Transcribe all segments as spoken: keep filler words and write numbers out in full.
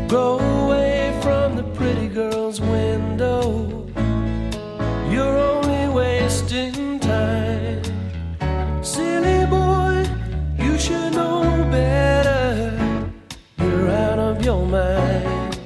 Go away from the pretty girl's window. You're only wasting time. Silly boy, you should know better. You're out of your mind.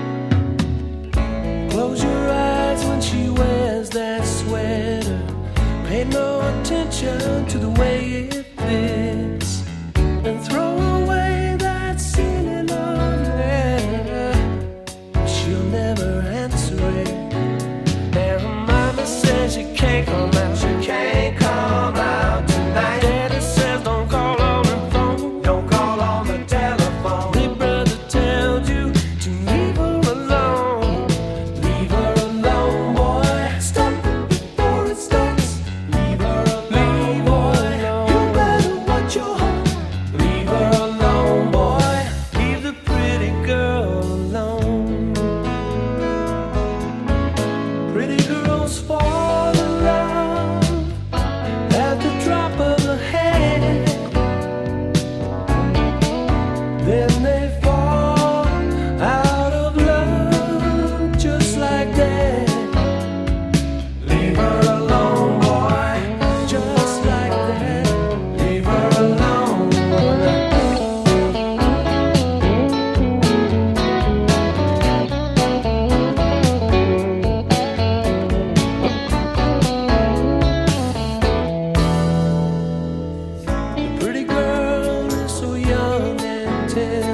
Close your eyes when she wears that sweater. Pay no attention to the way it fits. And throw away that silly love letter. She'll never answer it. And her mama says she can't come out. She can't come out tonight. Daddy says don't call on the phone. Don't call on the telephone. Big brother tells you to leave her alone. Leave her alone, boy. Stop it before it starts. Leave her alone, boy. You better watch your heart. Leave her alone, boy. Leave the pretty girl alone. Pretty girls fall in love at the drop of a hat. Then they fall out of love just like that. Leave her alone, boy. Just like that. Leave her alone, boy. The pretty girl is so young and tender.